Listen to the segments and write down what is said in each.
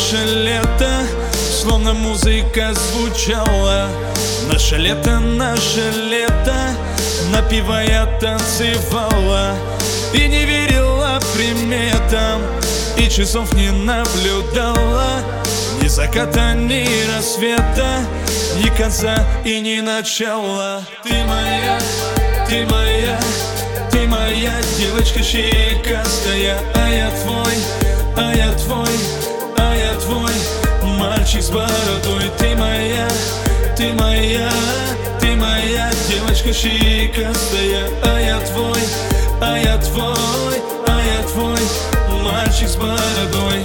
наше лето, словно музыка звучала. Наше лето, напевая, танцевала. И не верила приметам, и часов не наблюдала. Ни заката, ни рассвета, ни конца и ни начала. Ты моя, ты моя, ты моя девочка щекастая, а я твой, а я твой, а я твой мальчик с бородой. Ты моя, ты моя, ты моя девочка щекастая, а я твой, а я твой, а я твой мальчик с бородой.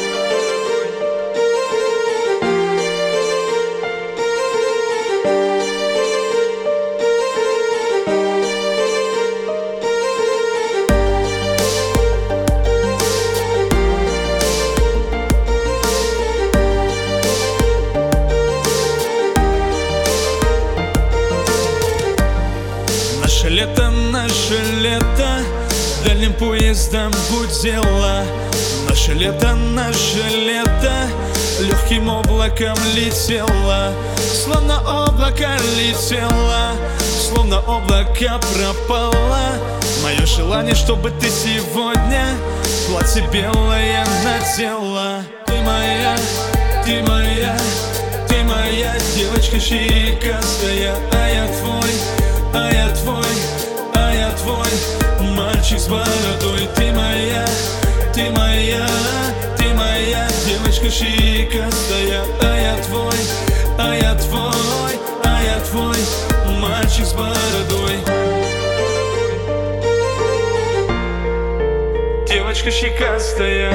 Наше лето, дальним поездом гудело. Наше лето, легким облаком летело. Словно облако летело, словно облако пропало. Мое желание, чтобы ты сегодня платье белое надела. Ты моя, ты моя, ты моя девочка щекастая, а я твой, а я твой, а я твой мальчик с бородой. Ты моя, ты моя, ты моя девочка щекастая, а я твой, а я твой, а я твой мальчик с бородой. Девочка щекастая,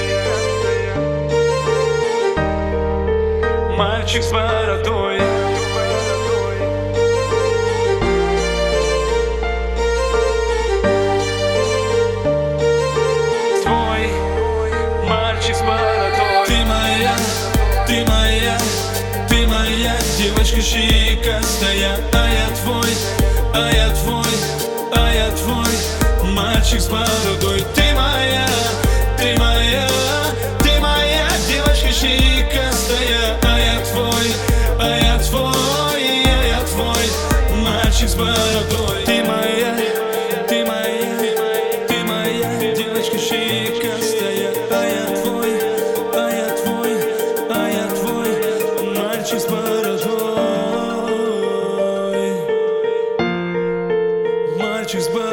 мальчик с бородой. Девочка щекастая, а я твой, а я твой, а я твой мальчик с бородой. Ты моя, ты моя, ты моя девочка щекастая, а я твой, а я твой, а я твой мальчик с бородой. Ты моя, ты моя, ты моя девочка щекастая, а я твой, а я твой, а я твой мальчик с бородой. Мальчик с бородой.